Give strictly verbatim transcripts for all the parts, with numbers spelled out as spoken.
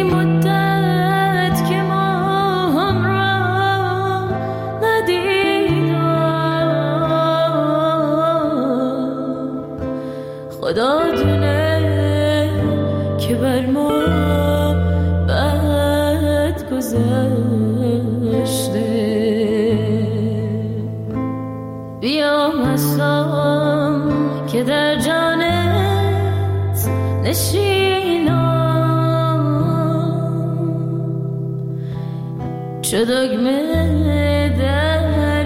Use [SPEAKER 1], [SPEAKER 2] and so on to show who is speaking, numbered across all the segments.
[SPEAKER 1] بی مدت که ما هم را ندیدم، خدا دونه که بر ما بد گذشته. بیا مستم که در جانت نشینم، چو دگمه در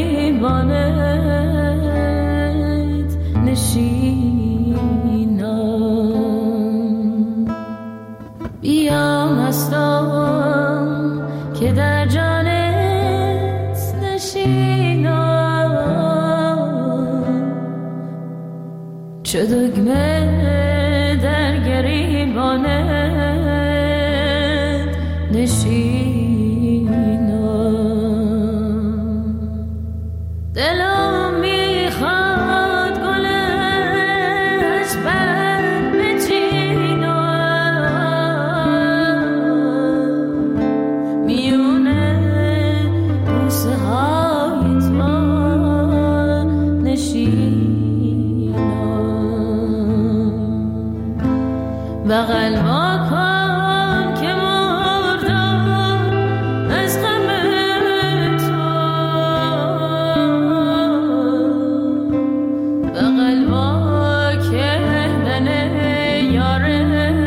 [SPEAKER 1] گریبانت نشینم. بیا مستم که در جانت نشینم، چو دگمه در گریبانت نشینم. دلم میخواد گلش بر بچینم، میونه بوسه های تو نشینم. بغل ما کن که مردم از غم تو، بغل ما کردن یاره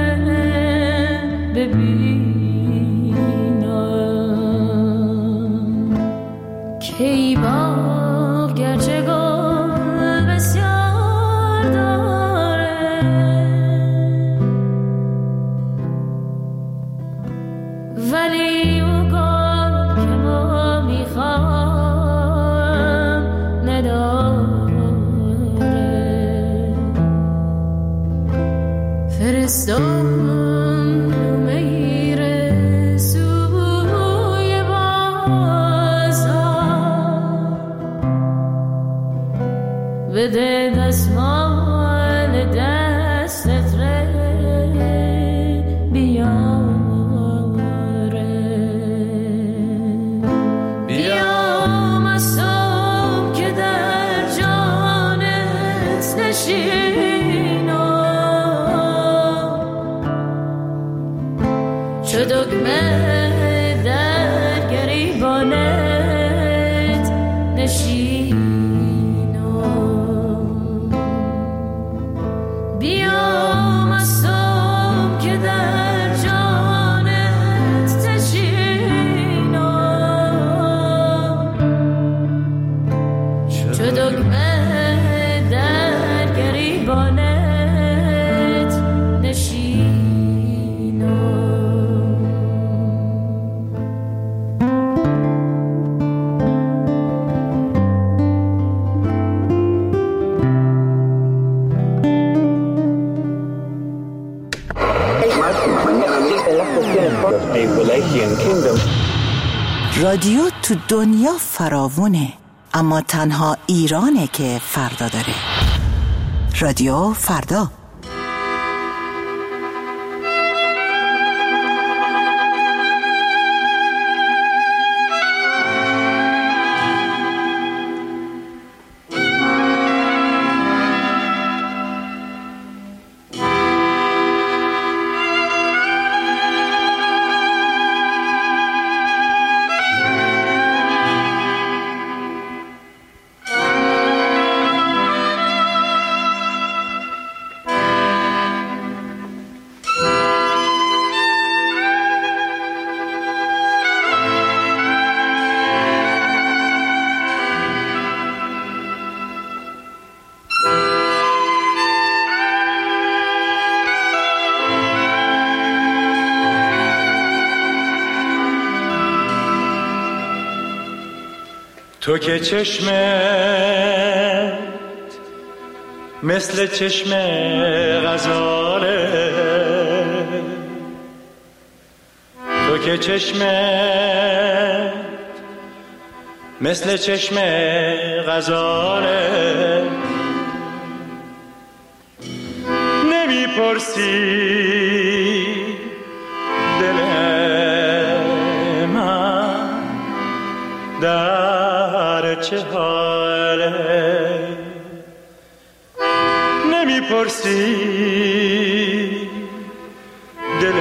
[SPEAKER 1] ببینم. کی باغ گرچه گل بسیار داره، ولی او گل که ما میخوام نداره. فرستم میره سوی بازار، بده دستمال دستت ره بیاره. بیا مستم که در جانت نشینم، چو دگمه در گریبانت نشینم. بیا مستم که در جانت نشینم، چو دگمه در گریبانت نشینم.
[SPEAKER 2] رادیو تو دنیا فراوونه، اما تنها ایرانه که فردا داره. رادیو فردا.
[SPEAKER 3] تو که چشمت مثل چشم غزاله، تو که چشمت مثل چشم غزاله، نمیپرسی چه حاله نمیپرسی دل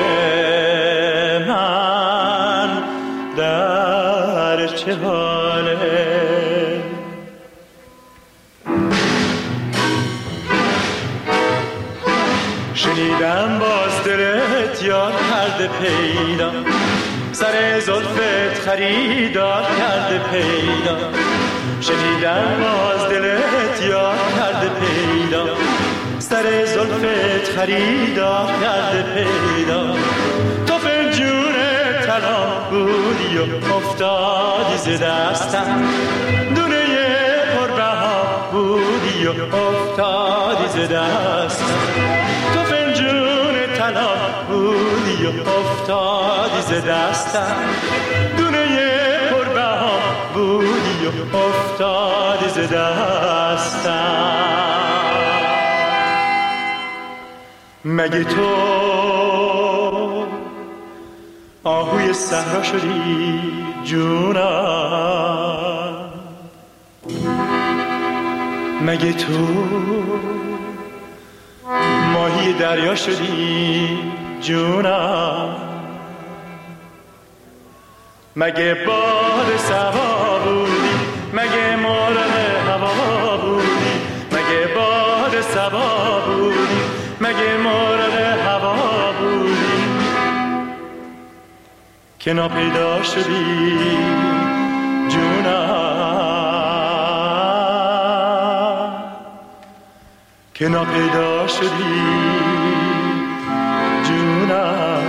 [SPEAKER 3] من در چه حاله شنیدم باز دلت یاد کرده پیدا سر زلفت خریدار کرده پیدا شنیدم باز دلت یاد کرده پیدا سر زلفت خریدار کرده پیدا تو فنجون طلا بودی و افتادی ز دستم دونه پربها بودی و افتادی ز دستم تو فنجون طلا بودی و افتادی ز دستم دونه پربها بودی و افتادی ز دستم مگه تو آهوی صحرا شدی جونم مگه تو ماهی دریا شدی جونم مگه باد صبا بودی مگه مرغ هوا بودی مگه باد صبا بودی مگه مرغ هوا بودی که ناپیدا شدی جونم که ناپیدا شدی جونم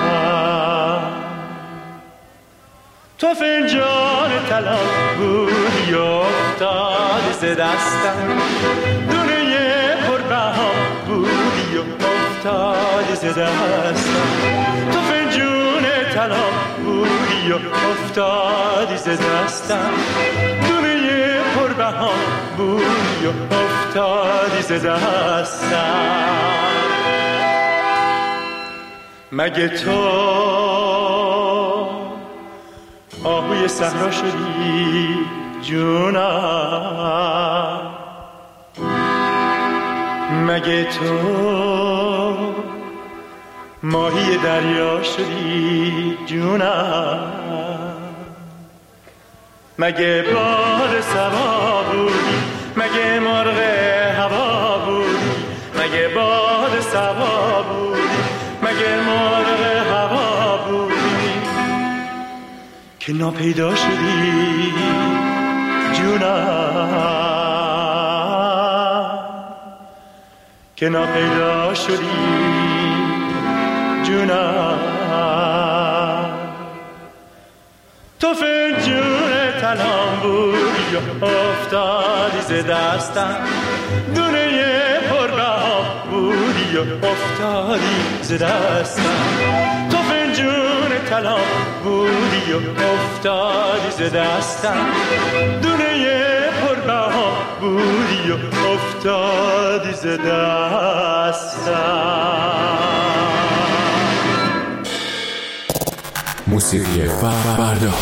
[SPEAKER 3] تو فنجان طلا بودی افتادی ز دستم دونه پربها بودی افتادی ز دستم تو فنجون طلا بودی افتادی ز دستم دونه پربها بودی افتادی ز دستم مگه تو آهوی صحرا شدی جونم مگه تو ماهی دریا شدی جونم مگه باد صبا بودی مگه مرغ هوا بودی مگه باد صبا بودی مگه مرغ هوا بودی که ناپیدا شدی جونم که ناپیدا شدی جونم تو فنجون طلا بودی افتادی ز دستم دونه پربها بودی افتادی ز دستم تو فنجون طلا بودی افتادی ز دستم دونه پربها بودی افتادی ز دستم
[SPEAKER 4] موسیقی فردا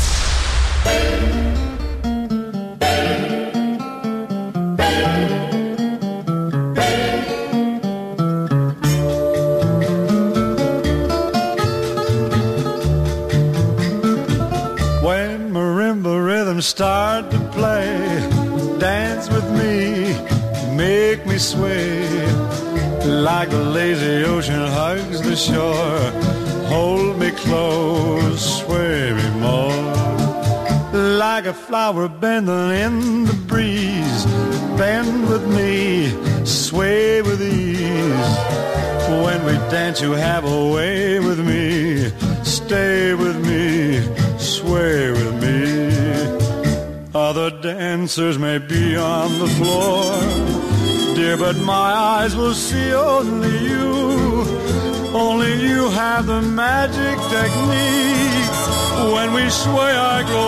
[SPEAKER 5] When marimba rhythms start to play, dance with me, make me sway, like the lazy ocean hugs the shore. Hold me close, sway me more, like a flower bending in the breeze. Bend with me, sway with ease. When we dance, you have a way with me. Stay with me, sway with me. Other dancers may be on the floor, dear, but my eyes will see only you. Only you have the magic technique. When we sway, I go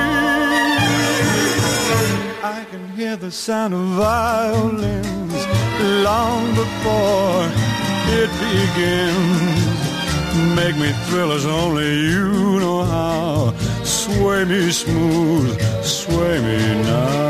[SPEAKER 5] weak. I can hear the sound of violins long before it begins. make me thrill as only you know how. Sway me smooth, sway me now.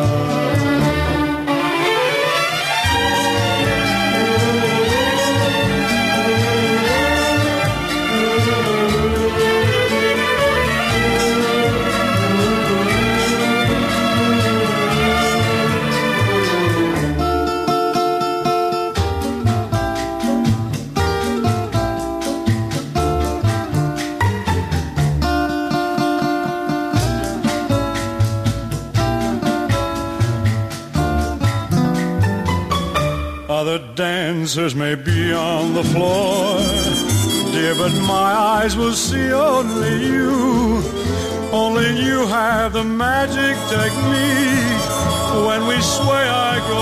[SPEAKER 5] Other dancers may be on the floor, dear, but my eyes will see only you. Only you have the magic technique. When we sway, I go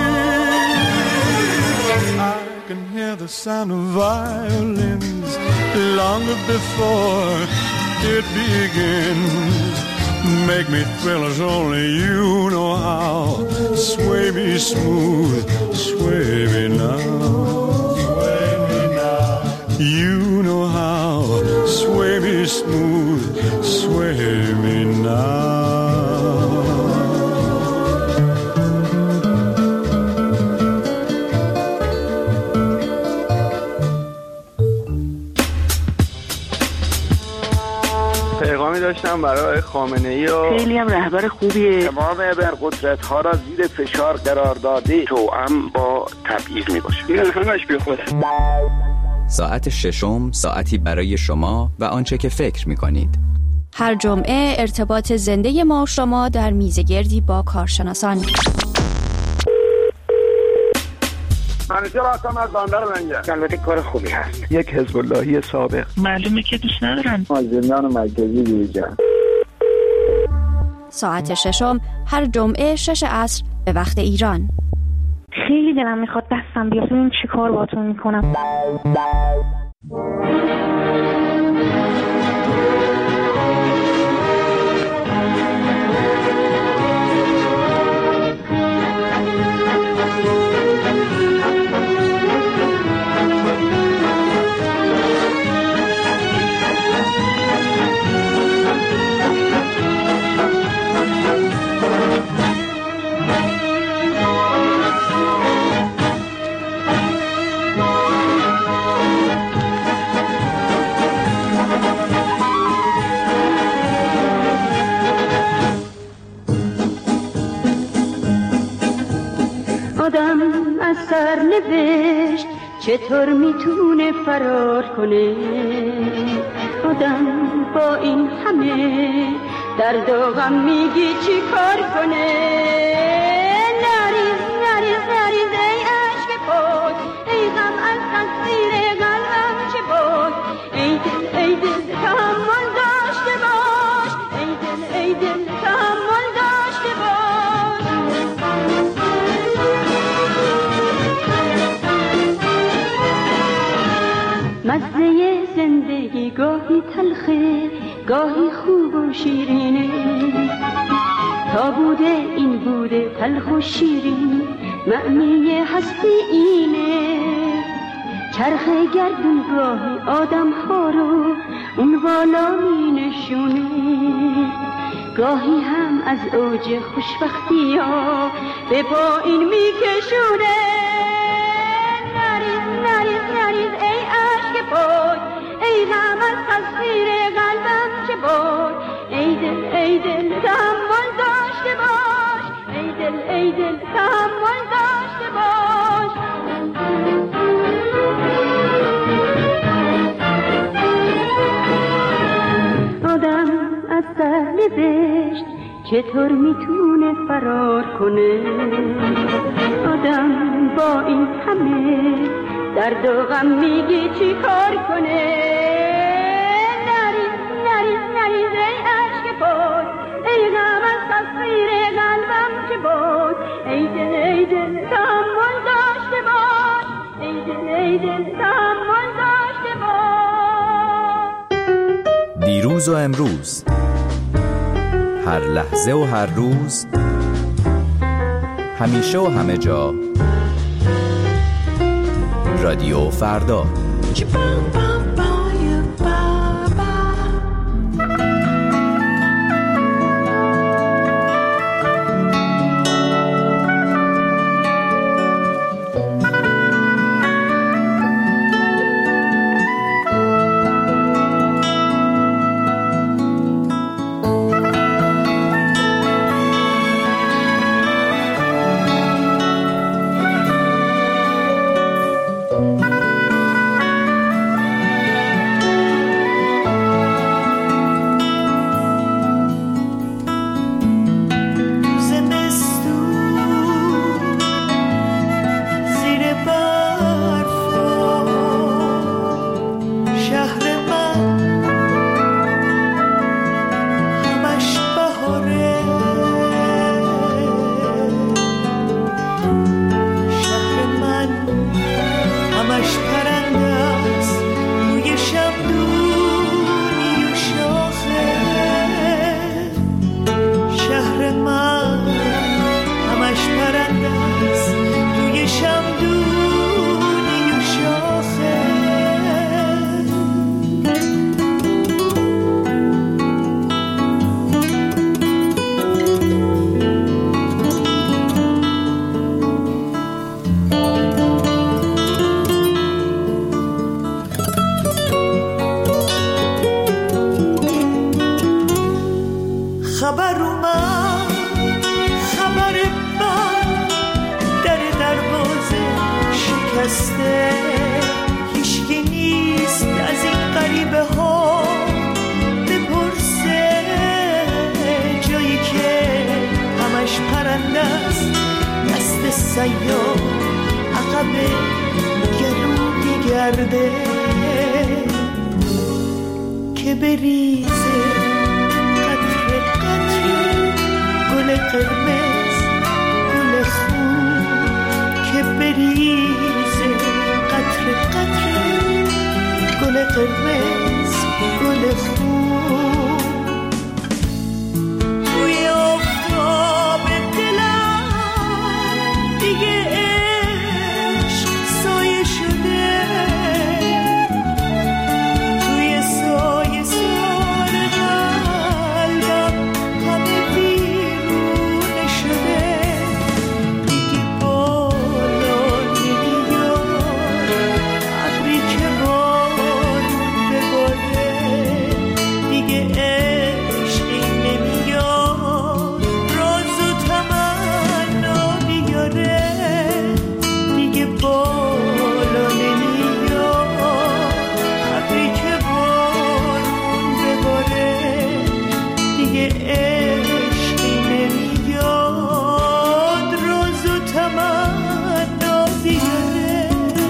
[SPEAKER 5] weak. I can hear the sound of violins long before it begins. Make me thrill as only you know how. Sway me smooth, sway me now. Sway me now. You know how. Sway me smooth, sway me now.
[SPEAKER 6] پیغامی داشتم برای خامنه‌ای و
[SPEAKER 7] خیلی هم رهبر خوبیه.
[SPEAKER 6] تمام ابرقدرت ها را زیر فشار قرار داده توأم با تبعیض میباشه. این همش بی خوده.
[SPEAKER 8] ساعت ششم، ساعتی برای شما و آنچه که فکر میکنید.
[SPEAKER 9] هر جمعه ارتباط زنده ما و شما در میزگردی با کارشناسان.
[SPEAKER 6] منیجر آسام از باندر منگه. البته کار خوبی هست.
[SPEAKER 7] یک حزب اللهی سابق.
[SPEAKER 10] معلومه که دوست ندارن.
[SPEAKER 6] مازندران مرکزی دیجا.
[SPEAKER 9] ساعت ششم هر جمعه شش عصر به وقت ایران.
[SPEAKER 10] خیلی دلم میخواد دستم بیاد ببینم چی کار باتون میکنم.
[SPEAKER 1] آدم از سرنوشت چطور میتونه فرار کنه؟ آدم با این همه درد و غم میگی چی کار کنه؟ نریز نریز نریز ای عشق پاک، ای غم از تصویر قلبم چه باک. ای دل ای دل تحمل داشته باش، ای دل ای دل تحمل داشته باش. مزه زندگی گاهی تلخه گاهی خوب و شیرینه، تا بوده این بوده تلخ و شیرین، معنی هستی اینه. چرخ گردون گاهی آدم ها رو اون بالا می نشونه، گاهی هم از اوج خوشبختی ها به پایین می کشونه. نریز نریز نریز ای عشق پاک، ای غم از تصویر قلبم چه باک. ای دل ای دل تحمل داشته باش، ای دل ای دل تحمل داشته باش. آدم از سرنوشت چطور میتونه فرار کنه؟ آدم با این همه درد و غم میگی چی کار کنه؟ نریز نریز نریز ای عشق پاک، ای غم از تصویر قلبم چه باک. ای دل ای دل تحمل داشته باش، ای دل ای دل تحمل داشته باش.
[SPEAKER 8] دیروز و امروز، هر لحظه و هر روز، همیشه و همه جا، رادیو فردا.
[SPEAKER 11] درسته هیچکی نیست از این غریبه ها بپرسه، جایی که همش پرنده است دست سیاه عقب گلو میگرده که بریزه قطره قطره گل قرمز گل خون، که بریزه قطره قطره گل قرمز گل خون. روی آفتاب دلم دیگه عشق سایه شده، توی سایه سار قلبم همه بیرونه شده، دیگه بالا نمیاد ابری که بارون بباره، دیگه عشقی نمیاد راز و تمنا بیاره، دیگه بالا نمیاد ابری که بارون بباره، دیگه عشقی نمیاد راز و تمنا بیاره.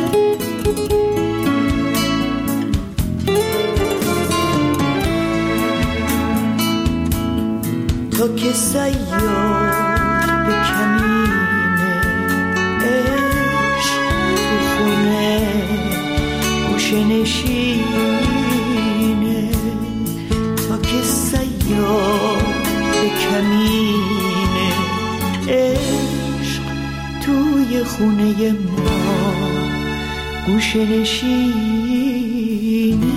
[SPEAKER 11] تو که سیار به کمینه عشق تو خونه گوشه نشینه، تو که سیار به کمینه عشق توی خونه ما گوشه نشینه.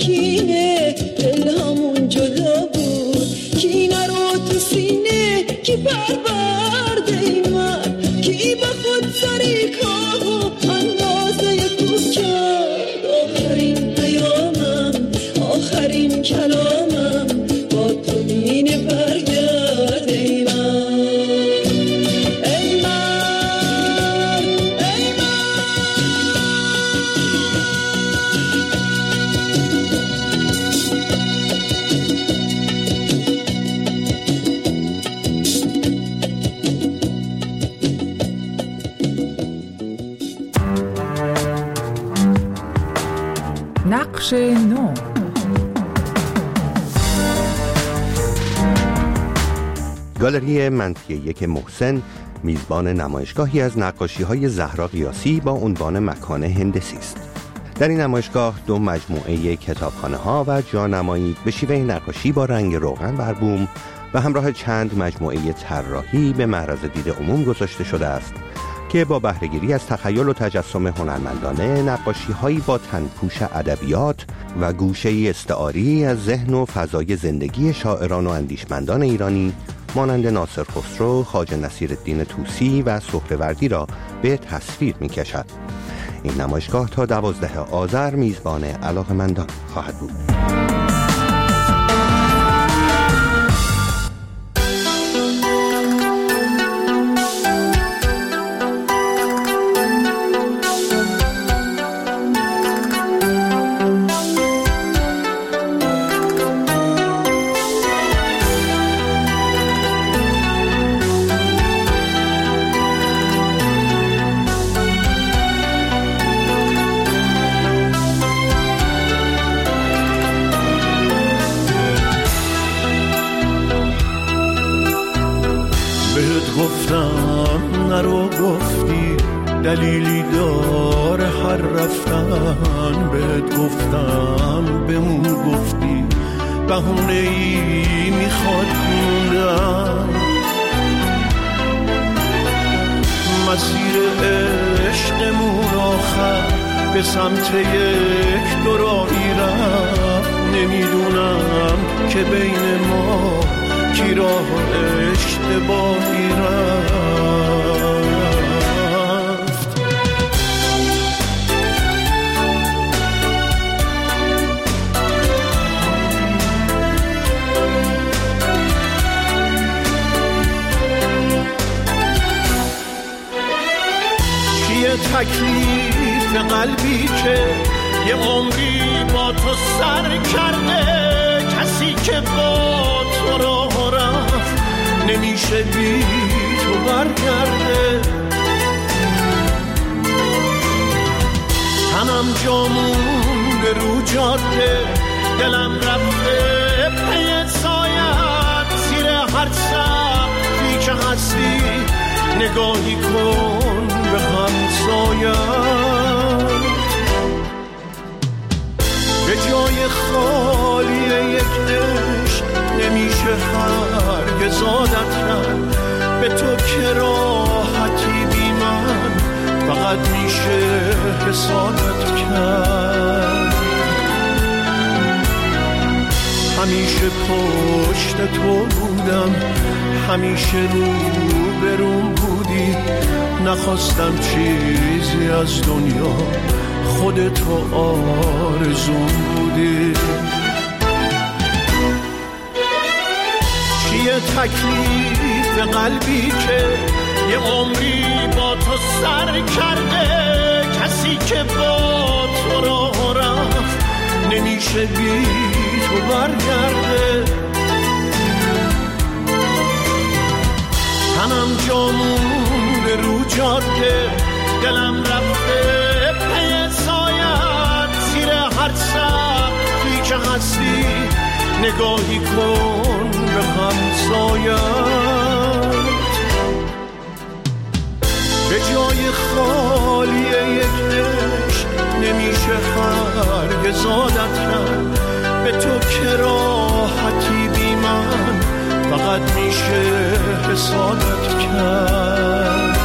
[SPEAKER 12] کینه دل همون جدا بود، کینه رو تو سینه کی پرورده من، کی به خود سریکاه و اندازه کوب کرد. آخرین پیامم آخرین کلامم با تو دینه برگرده من.
[SPEAKER 13] نقش نو.
[SPEAKER 14] گالری منطقه یک محسن میزبان نمایشگاهی از نقاشی‌های زهرا قیاسی با عنوان مکان هندسی است. در این نمایشگاه دو مجموعه کتابخانه‌ها و جانمایی به شیوه نقاشی با رنگ روغن بر بوم و همراه چند مجموعه طراحی به معرض دید عموم گذاشته شده است که با بهره‌گیری از تخیل و تجسم هنرمندانه نقاشی‌هایی با تنپوش ادبیات و گوشه‌ای استعاری از ذهن و فضای زندگی شاعران و اندیشمندان ایرانی مانند ناصر خسرو، خواجه نصیرالدین طوسی و سهروردی را به تصویر می‌کشد. این نمایشگاه تا دوازده آذر میزبان علاقه‌مندان خواهد بود.
[SPEAKER 15] گفتم نرو، گفتی دلیلی داره هر رفتن، بهت گفتم بمون، گفتی بهونه ای میخواد موندن. مسیر عشقمون آخر به سمت یک دورایی رفت، نمیدونم که بین ما کی راه اشتباهی رفت. چیه تکلیف قلبی که یه عمری با تو سر کرده، کسی که با تو راه رفت نمیشه بی تو برگرده. تنم جامونده رو جاده، دلم رفته پی سایت، زیر هر سقفی که هستی نگاهی کن به همسایت. به جای خالی یک عشق نمیشه هرگز عادت کرد، به تو که راحتی بی من فقط میشه حسادت کرد. همیشه پشت تو بودم، همیشه رو بروم بودی، نخواستم چیزی از دنیا، خودتو آرزوم بودی. چیه تکلیف قلبی که یه عمری با تو سر کرده، کسی که با تو راه رفت نمیشه بی تو برگرده. تنم جامونده رو جاده، دلم رفته پی سایت، زیر هر سقفی که هستی نگاهی کن به همسایت. به جای خالی یک عشق نمیشه هرگز عادت کرد، به تو که راحتی بی من فقط میشه حسادت کرد.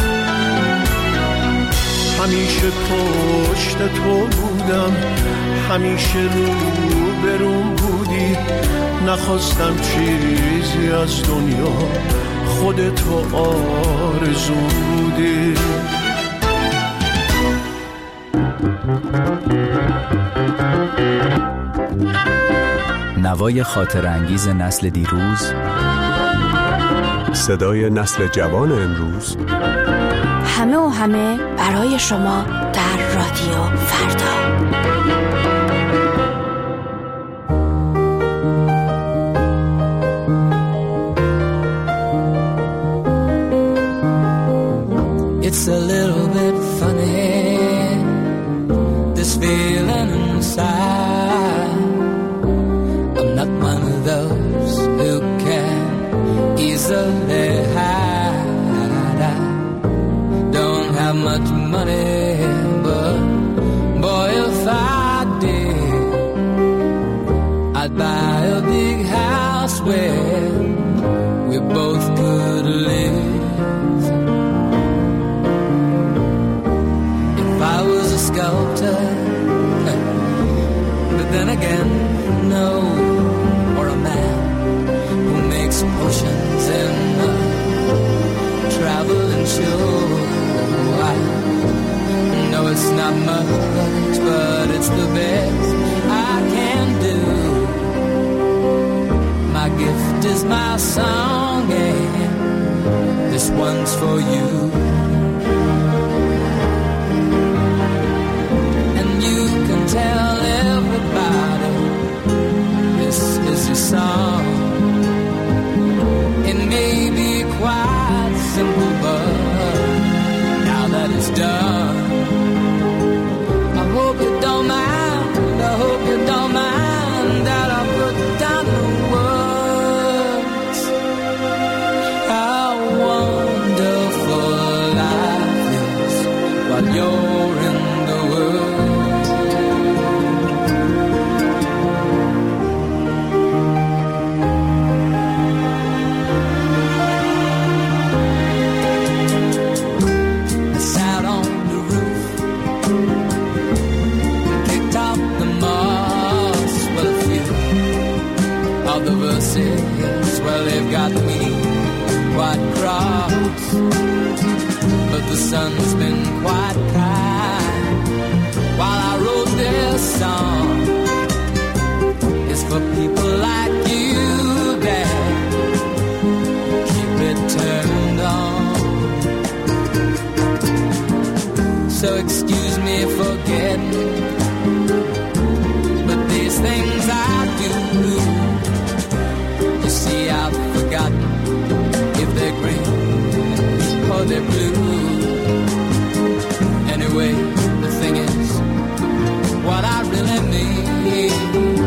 [SPEAKER 15] همیشه پشت تو بودم، همیشه رو بروم بودی، نخواستم چیزی از دنیا، خودتو آرزو بودی.
[SPEAKER 16] نوای خاطر انگیز نسل دیروز،
[SPEAKER 17] صدای نسل جوان امروز،
[SPEAKER 9] همه و همه برای شما در رادیو فردا.
[SPEAKER 18] It's a little bit funny, this feeling inside. I'm not one of those who can easily hide. I don't have much money, but boy, if I did, I'd buy a big house where we both could live. I was a sculptor, but then again, no, or a man who makes potions in a traveling show. I know it's not much, but it's the best I can do. My gift is my song, and this one's for you. Tell everybody this is your song. It may be quite simple, but now that it's done, I hope you don't mind, I hope you don't mind that I put down the words. How wonderful life is while you're in the world. Well, they've got me quite cross, but the sun's been quite kind while I wrote this song. It's for people like you that keep it turned on. So excuse me for getting, but these things I do, see, I've forgotten if they're green or they're blue. Anyway, the thing is, what I really mean,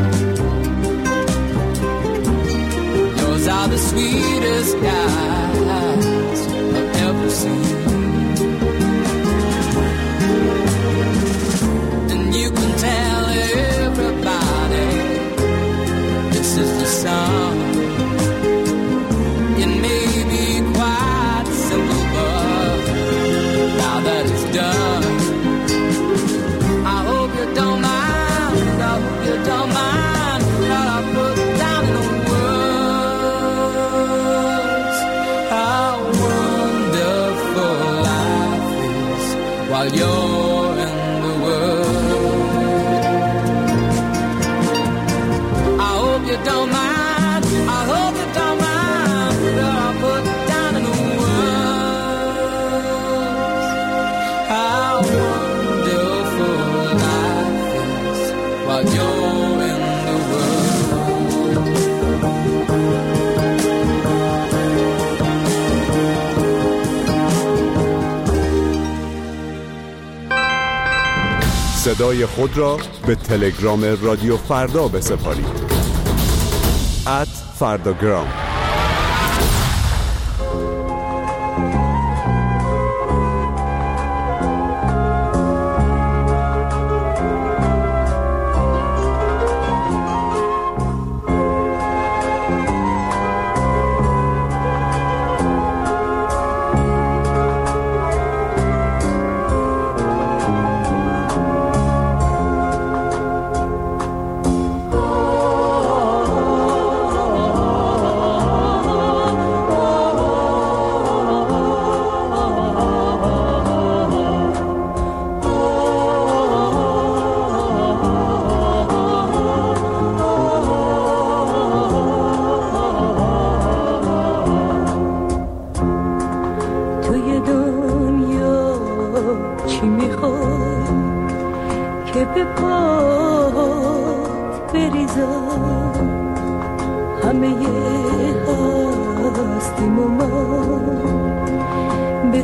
[SPEAKER 18] yours are the sweetest eyes I've ever seen. And you can tell everybody this is the song. Done. I hope you don't mind, I hope you don't mind that I put down in words how wonderful life is while you're in the world. I hope you don't mind, I hope you don't mind that I put down in words how wonderful life is while you're in the world.
[SPEAKER 17] صدای خود را به تلگرام رادیو فردا بسپارید. ات فرداگرام.
[SPEAKER 12] همه هستیم و ما به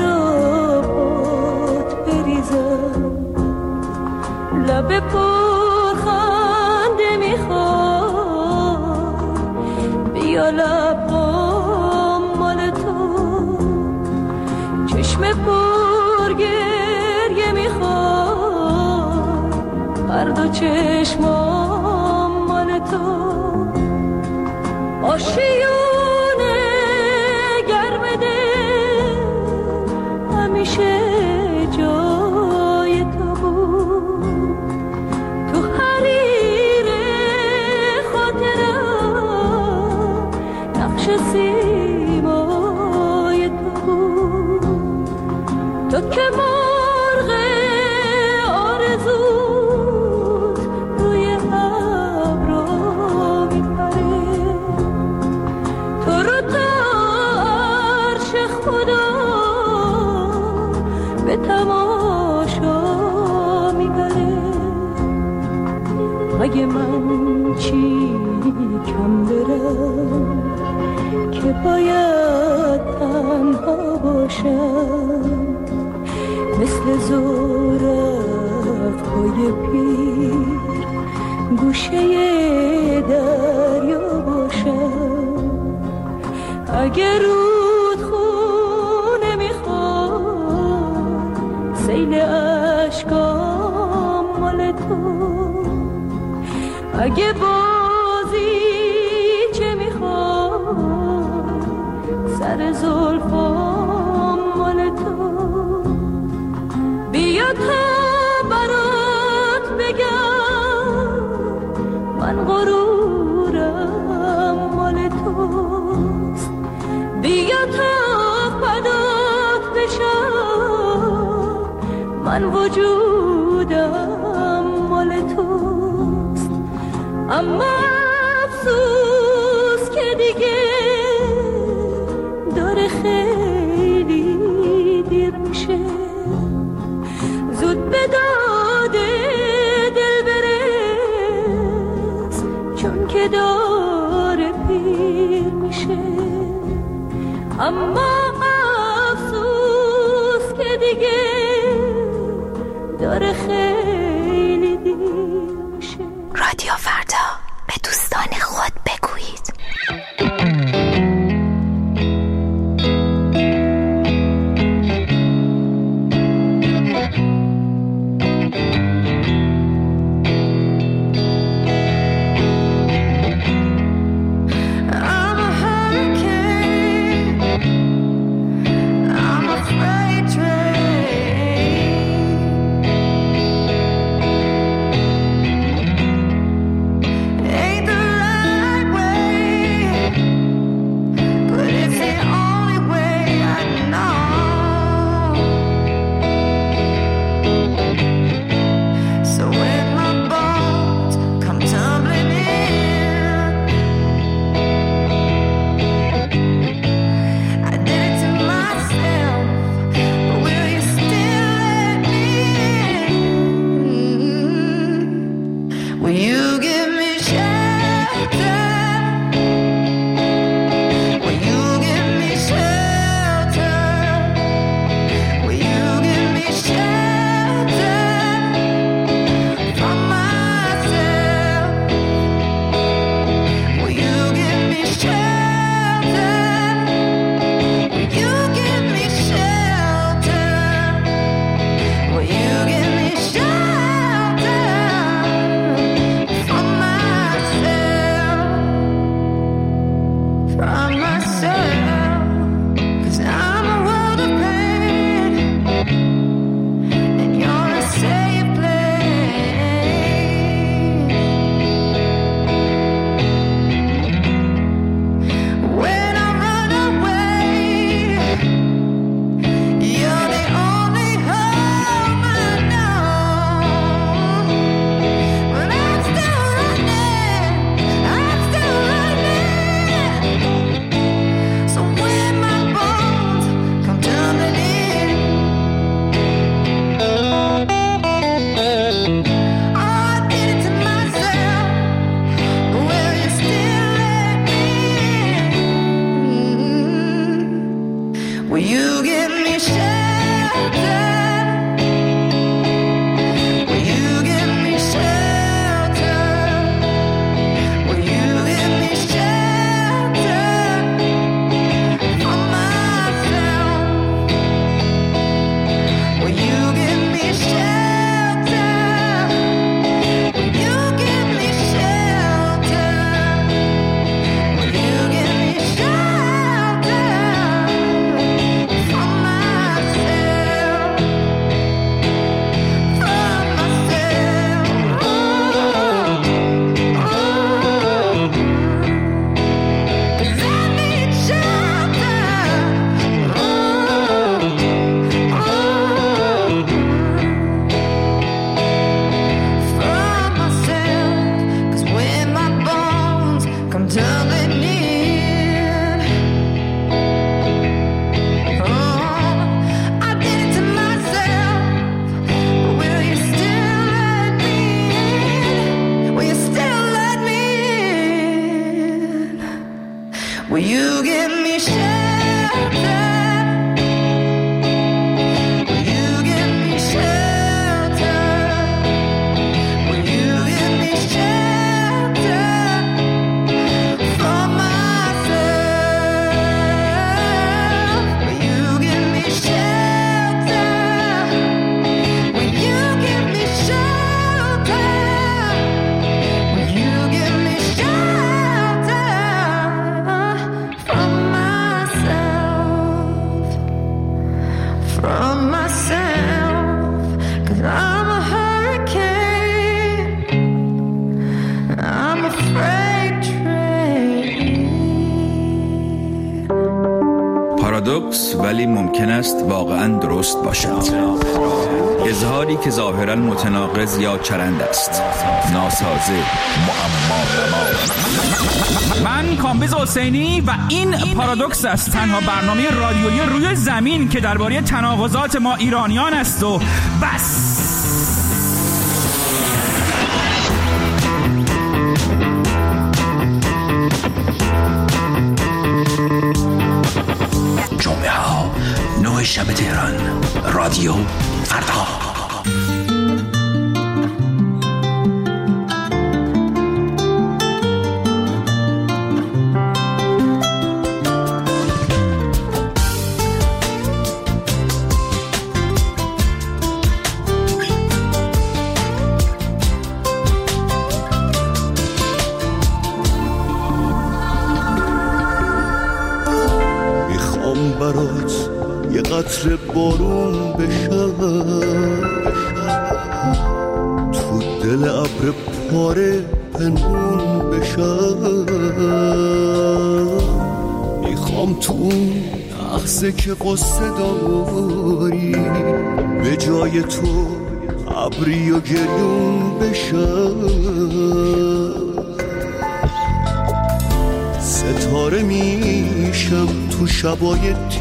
[SPEAKER 12] سرابات بریزم لب پرخنده میخواد بیا لبام مال تو چشم پر گریه میخواد هر دو چشمام مال تو آشیونه گرم دل همیشه جای تو بود تو حریر خاطرم نقش سیمای تو بود تو که مرغ آرزوت روی ابرا میپره تو رو تا عرش خدا به تماشا میبره اگه من چی کم برم که باید تنها باشم مثل زورق های پیر گوشه دریا باشم اگه رود خونه میخواد سیل اشکام مال تو اگه بازی چه میخواد سر زلفام مال تو بیا تا برات بگم من غرورم مال توست بیا تا فدات بشم من وجودم مال توست اما افسوس که دیگه داره خیلی دیر میشه زود به داده دل برس چون که داره پیر میشه اما افسوس که دیگه داره خیلی دیر میشه.
[SPEAKER 2] رادیو فردا به دوستان خود بگویید.
[SPEAKER 12] From
[SPEAKER 18] Will you give me shelter? Will you give me shelter? Will you give me shelter from myself? Will you give me shelter? Will you give me shelter? Will you give me shelter from myself? From myself, 'cause I'm a hurricane. I'm a freight train.
[SPEAKER 19] پارادوکس ولی ممکن است واقعاً درست باشد. اظهاری که ظاهراً متناقض یا چرند است، ناسازه، معما.
[SPEAKER 20] من کامبیز حسینی و این پارادوکس است، تنها برنامه رادیویی روی زمین که درباره تناقضات ما ایرانیان است و بس.
[SPEAKER 21] جمعه ها نه شب تهران، رادیو فردا.
[SPEAKER 15] برات یه قطره بارون بشم، تو دل ابر پاره پنهون بشم. میخوام تو اون لحظه که قصه داری به جای تو ابری و گریون بشم. ستاره میشم تو شبای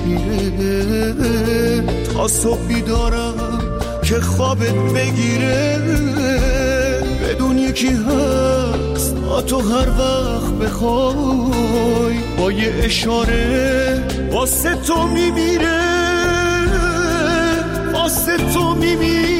[SPEAKER 15] تیره، تا صبح بیدارم که خوابت بگیره. بدون یکی هست تا تو هر وقت بخوای، با یه اشاره واسه تو میمیره، واسه تو میمیره.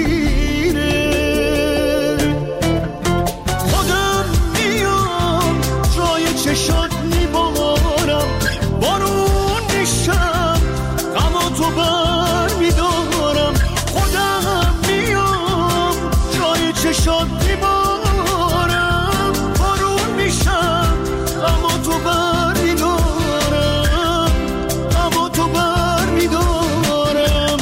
[SPEAKER 15] خودم میام جای چشات میبارم، بارون میشم غم تو بر میدارم. خودم میام جای چشات میبارم، بارون میشم غم تو بر میدارم، غم تو بر میدارم.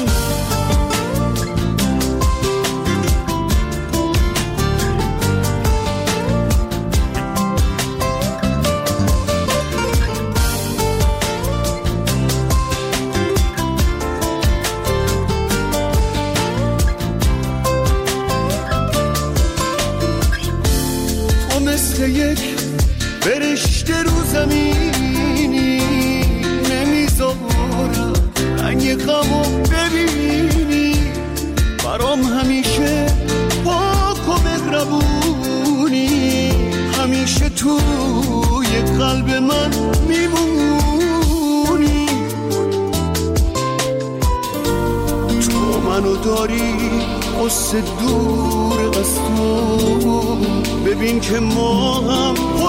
[SPEAKER 15] مثل یک برشته رو زمینی، نمیذارم رنگ غمو ببینی. برام همیشه پاک و مهربونی، همیشه توی قلب من میمونی. تو منو داری قصه دور از تو، ببین که ما هم